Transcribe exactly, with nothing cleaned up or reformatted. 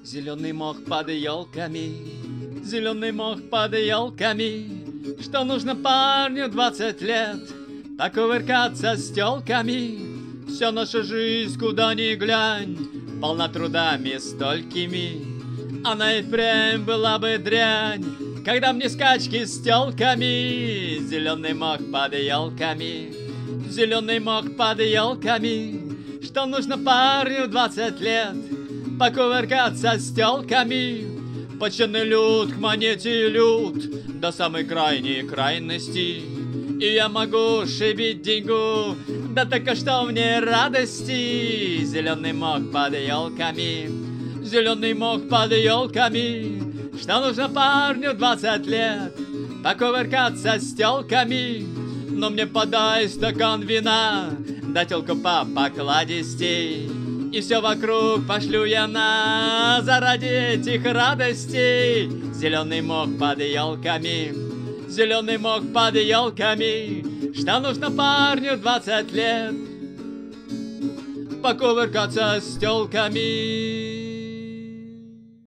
Зеленый мох под елками, зеленый мох под елками. Что нужно парню двадцать лет? Покувыркаться с телками. Вся наша жизнь, куда ни глянь, полна трудами столькими. Она и впрямь была бы дрянь, когда мне скачки с телками. Зеленый мох под елками, зеленый мох под елками. Что нужно парню двадцать лет? Покувыркаться с телками. Почтенный люд к монете люд до самой крайней крайности. И я могу шибить деньгу, да только что мне радости. Зеленый мох под елками, зеленый мох под елками. Что нужно парню двадцать лет? Покувыркаться с телками. Но мне подай стакан вина, да телку по покладистей. И все вокруг пошлю я на заради этих радостей. Зеленый мох под елками, зеленый мох под елками. Что нужно парню двадцать лет? Покувыркаться с телками.